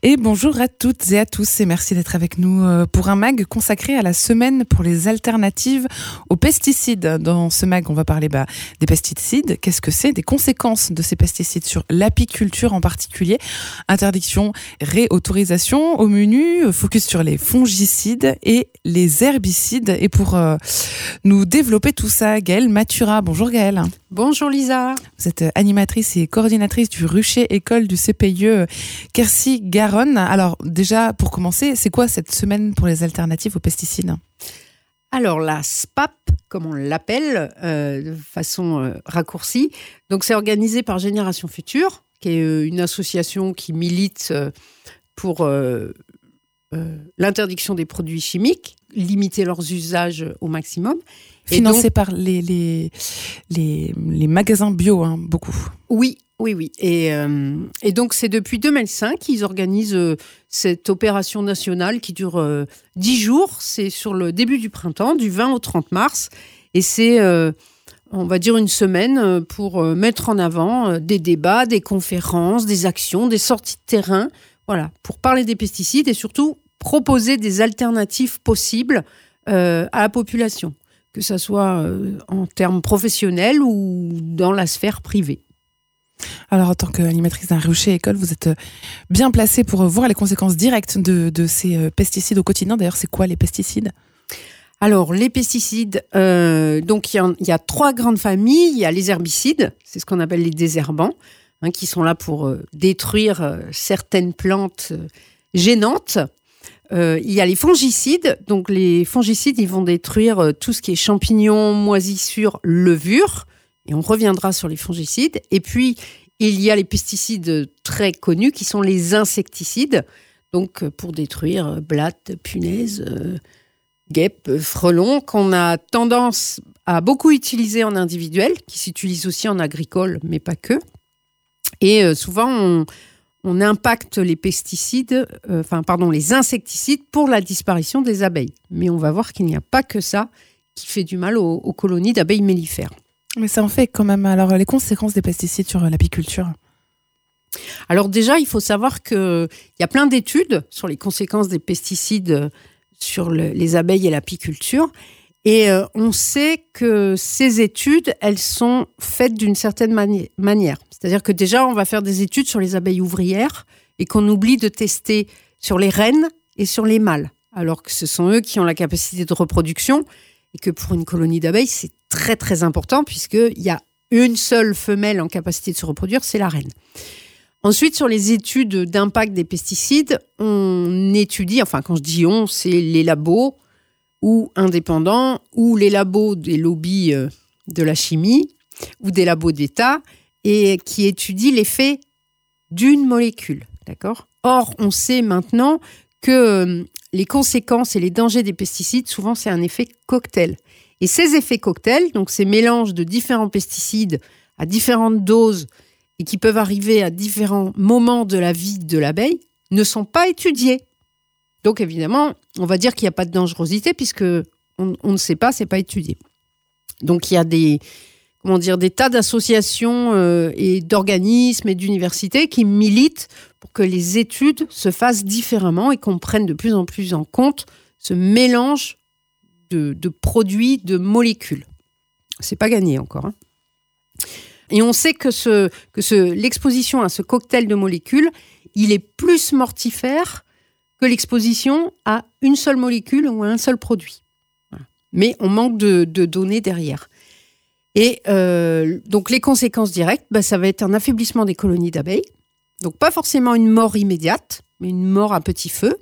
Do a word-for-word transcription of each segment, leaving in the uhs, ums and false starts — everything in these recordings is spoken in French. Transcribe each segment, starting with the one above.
Et bonjour à toutes et à tous et merci d'être avec nous pour un mag consacré à la semaine pour les alternatives aux pesticides. Dans ce mag, on va parler bah, des pesticides. Qu'est-ce que c'est ? Des conséquences de ces pesticides sur l'apiculture en particulier. Interdiction, réautorisation au menu. Focus sur les fongicides et les herbicides. Et pour euh, nous développer tout ça, Gaëlle Mathura. Bonjour Gaëlle. Bonjour Lisa. Vous êtes animatrice et coordinatrice du Rucher École du C P I E Quercy-Garonne. Alors déjà, pour commencer, c'est quoi cette semaine pour les alternatives aux pesticides ? Alors la S P A P, comme on l'appelle, euh, de façon euh, raccourcie, donc c'est organisé par Génération Future, qui est euh, une association qui milite euh, pour euh, euh, l'interdiction des produits chimiques, limiter leurs usages au maximum. Financé donc, par les, les, les, les magasins bio, hein, beaucoup. Oui, oui, oui. Et, euh, et donc, c'est depuis deux mille cinq qu'ils organisent euh, cette opération nationale qui dure euh, dix jours. C'est sur le début du printemps, du vingt au trente mars. Et c'est, euh, on va dire, une semaine pour euh, mettre en avant euh, des débats, des conférences, des actions, des sorties de terrain. Voilà, pour parler des pesticides et surtout proposer des alternatives possibles euh, à la population, que ce soit euh, en termes professionnels ou dans la sphère privée. Alors, en tant qu'animatrice d'un Rucher École, vous êtes bien placée pour voir les conséquences directes de, de ces pesticides au quotidien. D'ailleurs, c'est quoi les pesticides ? Alors, les pesticides, euh, donc il y, y a trois grandes familles. Il y a les herbicides, c'est ce qu'on appelle les désherbants, hein, qui sont là pour euh, détruire euh, certaines plantes euh, gênantes. Euh, il y a les fongicides. Donc, les fongicides, ils vont détruire euh, tout ce qui est champignons, moisissures, levures. Et on reviendra sur les fongicides. Et puis, il y a les pesticides très connus qui sont les insecticides. Donc, pour détruire euh, blattes, punaises, euh, guêpes, frelons, qu'on a tendance à beaucoup utiliser en individuel, qui s'utilisent aussi en agricole, mais pas que. Et euh, souvent, on... on impacte les pesticides, euh, enfin, pardon, les insecticides pour la disparition des abeilles. Mais on va voir qu'il n'y a pas que ça qui fait du mal aux, aux colonies d'abeilles mellifères. Mais ça en fait quand même. Alors, les conséquences des pesticides sur l'apiculture ? Alors déjà, il faut savoir qu'il y a plein d'études sur les conséquences des pesticides sur le, les abeilles et l'apiculture. Et euh, on sait que ces études, elles sont faites d'une certaine mani- manière. C'est-à-dire que déjà, on va faire des études sur les abeilles ouvrières et qu'on oublie de tester sur les reines et sur les mâles. Alors que ce sont eux qui ont la capacité de reproduction et que pour une colonie d'abeilles, c'est très très important puisqu'il y a une seule femelle en capacité de se reproduire, c'est la reine. Ensuite, sur les études d'impact des pesticides, on étudie, enfin quand je dis on, c'est les labos, ou indépendants, ou les labos des lobbies euh, de la chimie, ou des labos d'État, et qui étudient l'effet d'une molécule. D'accord ? Or, on sait maintenant que euh, les conséquences et les dangers des pesticides, souvent, c'est un effet cocktail. Et ces effets cocktails, donc ces mélanges de différents pesticides à différentes doses, et qui peuvent arriver à différents moments de la vie de l'abeille, ne sont pas étudiés. Donc évidemment, on va dire qu'il n'y a pas de dangerosité puisque on, on ne sait pas, c'est pas étudié. Donc il y a des, comment dire, des tas d'associations euh, et d'organismes et d'universités qui militent pour que les études se fassent différemment et qu'on prenne de plus en plus en compte ce mélange de, de produits, de molécules. C'est pas gagné encore, hein. Et on sait que, ce, que ce, l'exposition à ce cocktail de molécules, il est plus mortifère que l'exposition à une seule molécule ou à un seul produit. Voilà. Mais on manque de, de données derrière. Et euh, donc les conséquences directes, bah, ça va être un affaiblissement des colonies d'abeilles. Donc pas forcément une mort immédiate, mais une mort à petit feu.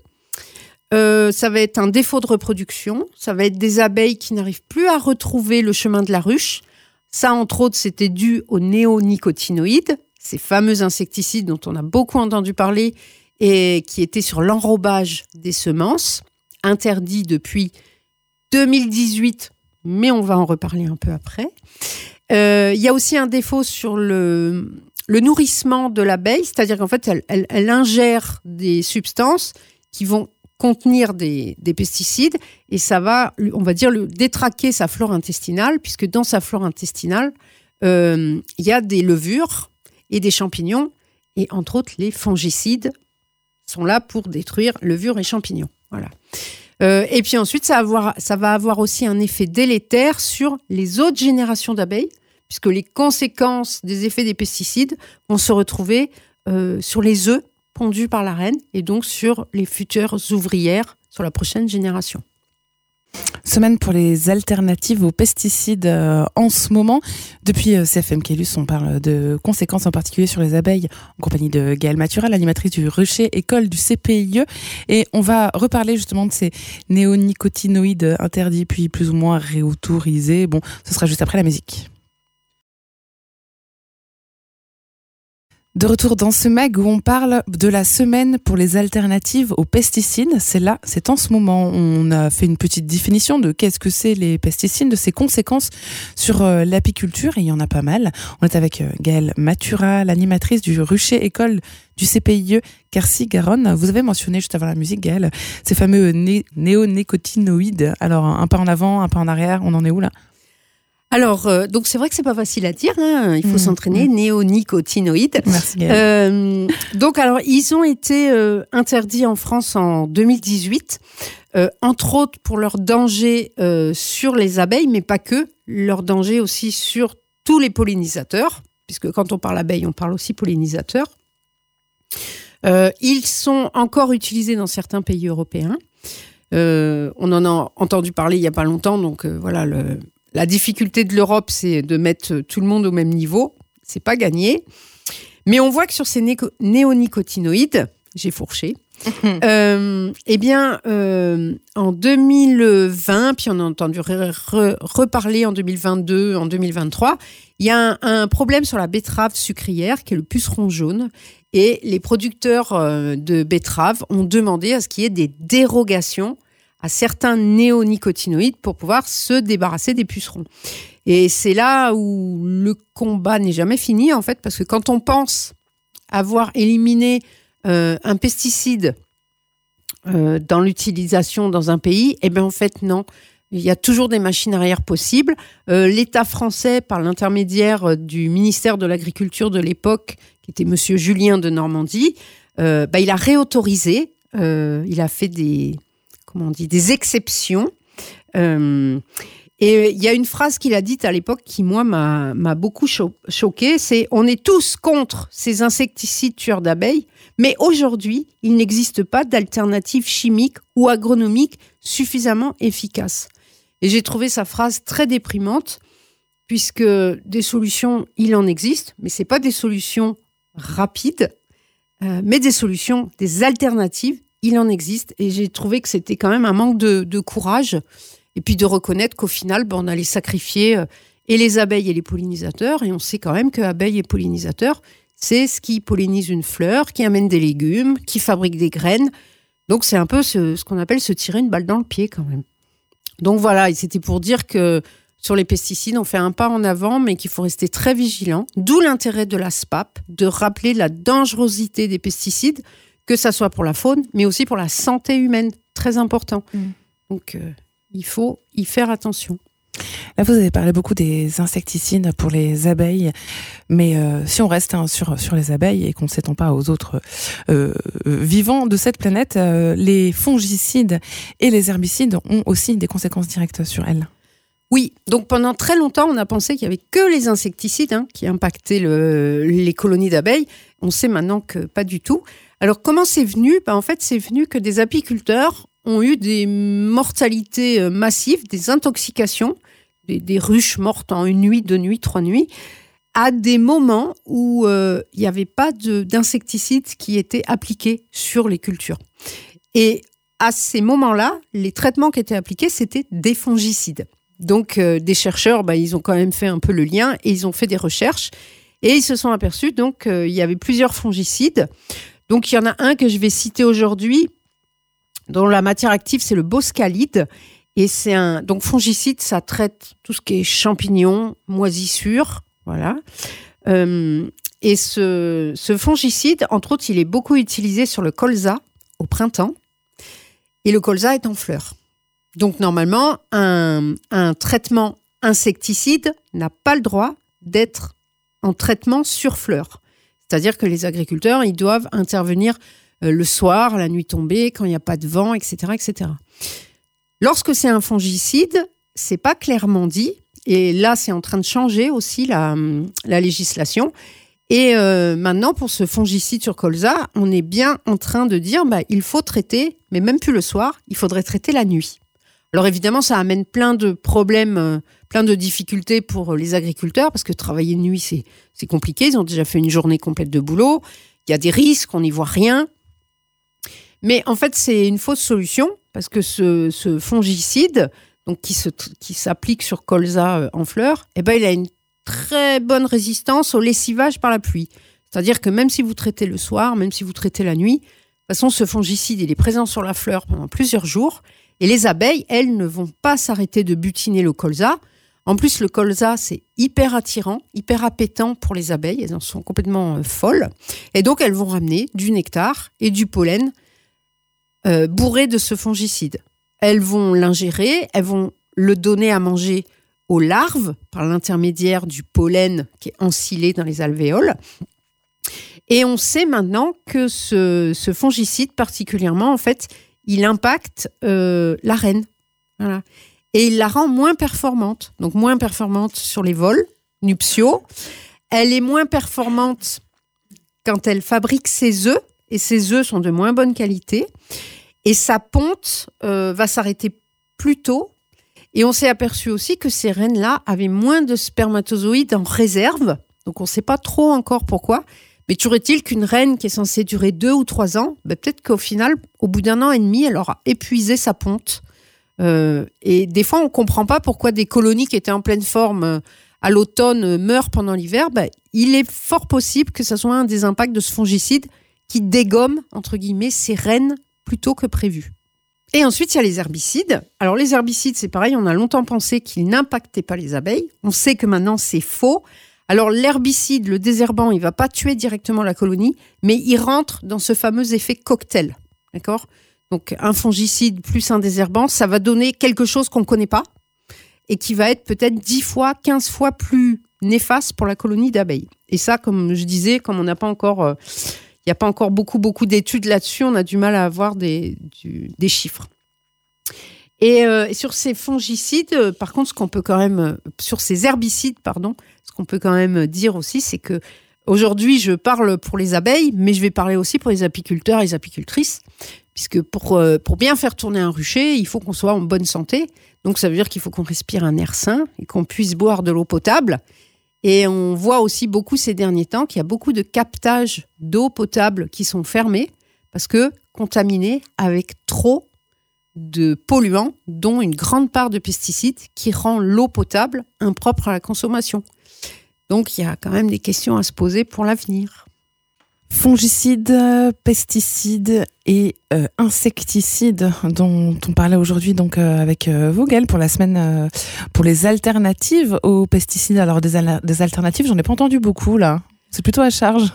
Euh, ça va être un défaut de reproduction. Ça va être des abeilles qui n'arrivent plus à retrouver le chemin de la ruche. Ça, entre autres, c'était dû aux néonicotinoïdes, ces fameux insecticides dont on a beaucoup entendu parler et qui étaient sur l'enrobage des semences, interdits depuis deux mille dix-huit, mais on va en reparler un peu après. Euh, il y a aussi un défaut sur le, le nourrissement de l'abeille, c'est-à-dire qu'en fait, elle, elle, elle ingère des substances qui vont contenir des, des pesticides et ça va, on va dire, le, détraquer sa flore intestinale, puisque dans sa flore intestinale, euh, il y a des levures et des champignons, et entre autres les fongicides sont là pour détruire levures et champignons. Voilà. Euh, et puis ensuite, ça va, avoir, ça va avoir aussi un effet délétère sur les autres générations d'abeilles, puisque les conséquences des effets des pesticides vont se retrouver euh, sur les œufs pondus par la reine et donc sur les futures ouvrières sur la prochaine génération. Semaine pour les alternatives aux pesticides euh, en ce moment. Depuis euh, C F M Caylus, on parle de conséquences en particulier sur les abeilles en compagnie de Gaëlle Mathura, l'animatrice du Rucher École du C P I E. Et on va reparler justement de ces néonicotinoïdes interdits puis plus ou moins réautorisés. Bon, ce sera juste après la musique. De retour dans ce mag où on parle de la semaine pour les alternatives aux pesticides. C'est là, c'est en ce moment. On a fait une petite définition de qu'est-ce que c'est les pesticides, de ses conséquences sur euh, l'apiculture, et il y en a pas mal. On est avec euh, Gaëlle Mathura, l'animatrice du Rucher École du C P I E Quercy-Garonne. Vous avez mentionné juste avant la musique, Gaëlle, ces fameux né- néonicotinoïdes. Alors, un pas en avant, un pas en arrière, on en est où là ? Alors, euh, donc c'est vrai que c'est pas facile à dire, hein. Il faut mmh, s'entraîner, mmh. Néonicotinoïdes. Merci. Euh, donc, alors, ils ont été euh, interdits en France en deux mille dix-huit, euh, entre autres pour leur danger euh, sur les abeilles, mais pas que, leur danger aussi sur tous les pollinisateurs, puisque quand on parle abeilles, on parle aussi pollinisateurs. Euh, ils sont encore utilisés dans certains pays européens. Euh, on en a entendu parler il y a pas longtemps, donc euh, voilà le... La difficulté de l'Europe, c'est de mettre tout le monde au même niveau. C'est pas gagné. Mais on voit que sur ces né- néonicotinoïdes, j'ai fourché, euh, eh bien, euh, en deux mille vingt, puis on a entendu re- re- reparler en deux mille vingt-deux, en deux mille vingt-trois, il y a un, un problème sur la betterave sucrière, qui est le puceron jaune. Et les producteurs euh, de betteraves ont demandé à ce qu'il y ait des dérogations à certains néonicotinoïdes pour pouvoir se débarrasser des pucerons. Et c'est là où le combat n'est jamais fini, en fait, parce que quand on pense avoir éliminé euh, un pesticide euh, dans l'utilisation dans un pays, eh bien, en fait, non. Il y a toujours des machines arrière possibles. Euh, L'État français, par l'intermédiaire du ministère de l'Agriculture de l'époque, qui était monsieur Julien de Normandie, euh, bah, il a réautorisé, euh, il a fait des... comment on dit, des exceptions. Euh, et il y a une phrase qu'il a dite à l'époque qui, moi, m'a, m'a beaucoup cho- choquée, c'est « On est tous contre ces insecticides tueurs d'abeilles, mais aujourd'hui, il n'existe pas d'alternative chimique ou agronomique suffisamment efficace. » Et j'ai trouvé sa phrase très déprimante, puisque des solutions, il en existe, mais ce n'est pas des solutions rapides, euh, mais des solutions, des alternatives. Il en existe, et j'ai trouvé que c'était quand même un manque de, de courage, et puis de reconnaître qu'au final, ben, on allait sacrifier euh, et les abeilles et les pollinisateurs, et on sait quand même que abeilles et pollinisateurs, c'est ce qui pollinise une fleur, qui amène des légumes, qui fabrique des graines. Donc c'est un peu ce, ce qu'on appelle se tirer une balle dans le pied quand même. Donc voilà, et c'était pour dire que sur les pesticides, on fait un pas en avant, mais qu'il faut rester très vigilant. D'où l'intérêt de la S P A P, de rappeler la dangerosité des pesticides, que ça soit pour la faune, mais aussi pour la santé humaine. Très important. Mmh. Donc, euh, il faut y faire attention. Là, vous avez parlé beaucoup des insecticides pour les abeilles, mais euh, si on reste hein, sur, sur les abeilles et qu'on ne s'étend pas aux autres euh, vivants de cette planète, euh, les fongicides et les herbicides ont aussi des conséquences directes sur elles. Oui, donc pendant très longtemps, on a pensé qu'il n'y avait que les insecticides hein, qui impactaient le, les colonies d'abeilles. On sait maintenant que pas du tout. Alors, comment c'est venu ? Ben, en fait, c'est venu que des apiculteurs ont eu des mortalités massives, des intoxications, des, des ruches mortes en une nuit, deux nuits, trois nuits, à des moments où euh, il n'y avait pas de, d'insecticides qui étaient appliqués sur les cultures. Et à ces moments-là, les traitements qui étaient appliqués, c'était des fongicides. Donc, euh, des chercheurs, ben, ils ont quand même fait un peu le lien et ils ont fait des recherches. Et ils se sont aperçus donc qu'il euh, y avait plusieurs fongicides. Donc, il y en a un que je vais citer aujourd'hui, dont la matière active, c'est le boscalide. Et c'est un donc fongicide, ça traite tout ce qui est champignons, moisissures, voilà. Euh, et ce, ce fongicide, entre autres, il est beaucoup utilisé sur le colza au printemps. Et le colza est en fleurs. Donc, normalement, un, un traitement insecticide n'a pas le droit d'être en traitement sur fleurs. C'est-à-dire que les agriculteurs, ils doivent intervenir euh, le soir, la nuit tombée, quand il n'y a pas de vent, et cetera, et cetera. Lorsque c'est un fongicide, c'est pas clairement dit. Et là, c'est en train de changer aussi la, la législation. Et euh, maintenant, pour ce fongicide sur colza, on est bien en train de dire bah, il faut traiter, mais même plus le soir, il faudrait traiter la nuit. Alors évidemment, ça amène plein de problèmes, euh, plein de difficultés pour les agriculteurs, parce que travailler de nuit, c'est, c'est compliqué. Ils ont déjà fait une journée complète de boulot. Il y a des risques, on n'y voit rien. Mais en fait, c'est une fausse solution, parce que ce, ce fongicide, donc qui, se, qui s'applique sur colza en fleurs, eh ben, il a une très bonne résistance au lessivage par la pluie. C'est-à-dire que même si vous traitez le soir, même si vous traitez la nuit, de toute façon, ce fongicide, il est présent sur la fleur pendant plusieurs jours. Et les abeilles, elles, ne vont pas s'arrêter de butiner le colza. En plus, le colza, c'est hyper attirant, hyper appétant pour les abeilles. Elles en sont complètement euh, folles. Et donc, elles vont ramener du nectar et du pollen euh, bourrés de ce fongicide. Elles vont l'ingérer, elles vont le donner à manger aux larves par l'intermédiaire du pollen qui est ensilé dans les alvéoles. Et on sait maintenant que ce, ce fongicide particulièrement, en fait, il impacte euh, la reine. Voilà. Et il la rend moins performante. Donc moins performante sur les vols nuptiaux. Elle est moins performante quand elle fabrique ses œufs. Et ses œufs sont de moins bonne qualité. Et sa ponte euh, va s'arrêter plus tôt. Et on s'est aperçu aussi que ces reines-là avaient moins de spermatozoïdes en réserve. Donc on ne sait pas trop encore pourquoi. Mais toujours est-il qu'une reine qui est censée durer deux ou trois ans, ben peut-être qu'au final, au bout d'un an et demi, elle aura épuisé sa ponte. Euh, et des fois, on ne comprend pas pourquoi des colonies qui étaient en pleine forme euh, à l'automne euh, meurent pendant l'hiver. Ben, il est fort possible que ce soit un des impacts de ce fongicide qui dégomme, entre guillemets, ces reines plus tôt que prévu. Et ensuite, il y a les herbicides. Alors, les herbicides, c'est pareil, on a longtemps pensé qu'ils n'impactaient pas les abeilles. On sait que maintenant, c'est faux. Alors, l'herbicide, le désherbant, il ne va pas tuer directement la colonie, mais il rentre dans ce fameux effet cocktail. D'accord ? Donc, un fongicide plus un désherbant, ça va donner quelque chose qu'on ne connaît pas et qui va être peut-être dix fois, quinze fois plus néfaste pour la colonie d'abeilles. Et ça, comme je disais, comme on n'a pas encore... Euh, il n'y a pas encore beaucoup, beaucoup d'études là-dessus, on a du mal à avoir des, du, des chiffres. Et, euh, et sur ces fongicides, euh, par contre, ce qu'on peut quand même... Euh, sur ces herbicides, pardon, ce qu'on peut quand même dire aussi, c'est que aujourd'hui, je parle pour les abeilles, mais je vais parler aussi pour les apiculteurs et les apicultrices, puisque pour, euh, pour bien faire tourner un rucher, il faut qu'on soit en bonne santé. Donc, ça veut dire qu'il faut qu'on respire un air sain et qu'on puisse boire de l'eau potable. Et on voit aussi beaucoup ces derniers temps qu'il y a beaucoup de captages d'eau potable qui sont fermés parce que contaminés avec trop de polluants, dont une grande part de pesticides qui rend l'eau potable impropre à la consommation. Donc, il y a quand même des questions à se poser pour l'avenir. Fongicides, pesticides et euh, insecticides dont on parlait aujourd'hui donc euh, avec euh, Vogel pour la semaine euh, pour les alternatives aux pesticides. Alors des, al- des alternatives, j'en ai pas entendu beaucoup là. C'est plutôt à charge.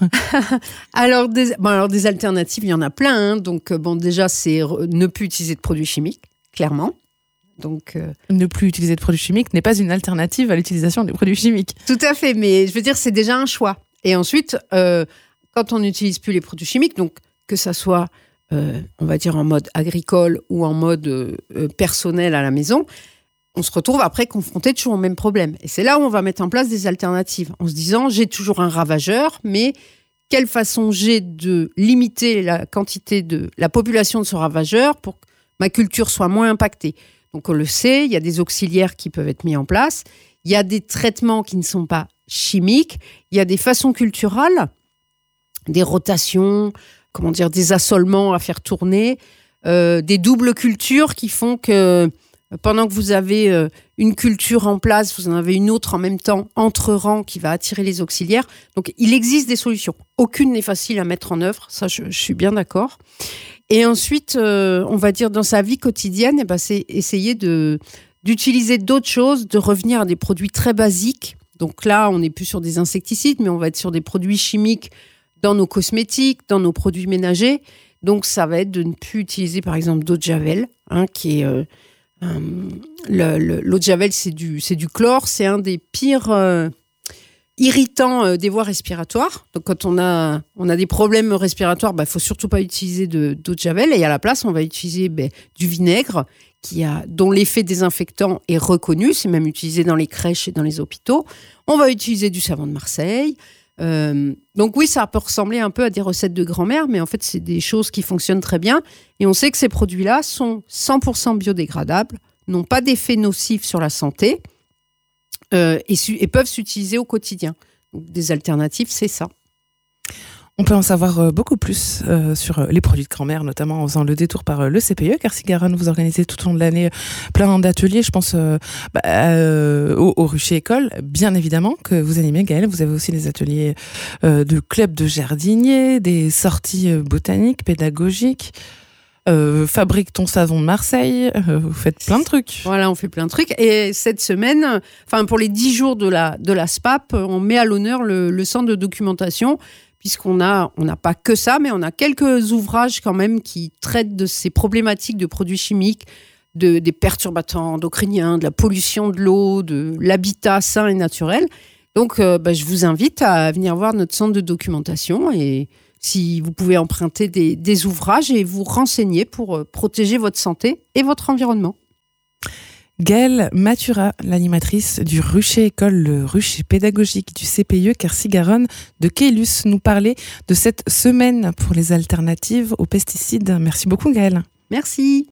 alors, des, bon, alors des alternatives, il y en a plein. Hein. Donc bon, déjà c'est re, ne plus utiliser de produits chimiques, clairement. Donc euh... ne plus utiliser de produits chimiques n'est pas une alternative à l'utilisation des produits chimiques. Tout à fait, mais je veux dire c'est déjà un choix. Et ensuite. Euh, Quand on n'utilise plus les produits chimiques, donc que ça soit, euh, on va dire, en mode agricole ou en mode euh, personnel à la maison, on se retrouve après confronté toujours au même problème. Et c'est là où on va mettre en place des alternatives, en se disant, j'ai toujours un ravageur, mais quelle façon j'ai de limiter la quantité de la population de ce ravageur pour que ma culture soit moins impactée. Donc on le sait, il y a des auxiliaires qui peuvent être mis en place, il y a des traitements qui ne sont pas chimiques, il y a des façons culturales, des rotations, comment dire, des assolements à faire tourner, euh, des doubles cultures qui font que pendant que vous avez euh, une culture en place, vous en avez une autre en même temps, entre rangs, qui va attirer les auxiliaires. Donc, il existe des solutions. Aucune n'est facile à mettre en œuvre, ça, je, je suis bien d'accord. Et ensuite, euh, on va dire, dans sa vie quotidienne, eh ben, c'est essayer de, d'utiliser d'autres choses, de revenir à des produits très basiques. Donc là, on n'est plus sur des insecticides, mais on va être sur des produits chimiques dans nos cosmétiques, dans nos produits ménagers. Donc, ça va être de ne plus utiliser, par exemple, d'eau de Javel, hein, qui est... Euh, euh, le, le, l'eau de Javel, c'est du, c'est du chlore. C'est un des pires... Euh, irritant euh, des voies respiratoires. Donc, quand on a, on a des problèmes respiratoires, il bah, ne faut surtout pas utiliser de, d'eau de Javel. Et à la place, on va utiliser bah, du vinaigre qui a, dont l'effet désinfectant est reconnu. C'est même utilisé dans les crèches et dans les hôpitaux. On va utiliser du savon de Marseille. Euh, donc oui, ça peut ressembler un peu à des recettes de grand-mère, mais en fait, c'est des choses qui fonctionnent très bien. Et on sait que ces produits-là sont cent pour cent biodégradables, n'ont pas d'effet nocif sur la santé. Euh, et, su- et peuvent s'utiliser au quotidien. Donc, des alternatives, c'est ça. On peut en savoir euh, beaucoup plus euh, sur euh, les produits de grand-mère, notamment en faisant le détour par euh, le C P E, car Quercy-Garonne, vous organisez tout au long de l'année plein d'ateliers, je pense euh, bah, euh, au, au Rucher École, bien évidemment, que vous animez, Gaëlle. Vous avez aussi des ateliers euh, de club de jardiniers, des sorties euh, botaniques, pédagogiques. Euh, fabrique ton savon de Marseille, euh, vous faites plein de trucs. Voilà, on fait plein de trucs. Et cette semaine, enfin pour les dix jours de la, de la S P A P, on met à l'honneur le, le centre de documentation, puisqu'on a, on n'a pas que ça, mais on a quelques ouvrages quand même qui traitent de ces problématiques de produits chimiques, de, des perturbateurs endocriniens, de la pollution de l'eau, de l'habitat sain et naturel. Donc, euh, bah, je vous invite à venir voir notre centre de documentation et si vous pouvez emprunter des, des ouvrages et vous renseigner pour euh, protéger votre santé et votre environnement. Gaëlle Matura, l'animatrice du Rucher École, le rucher pédagogique du C P E Quercy-Garonne de Caylus, nous parlait de cette semaine pour les alternatives aux pesticides. Merci beaucoup Gaëlle. Merci.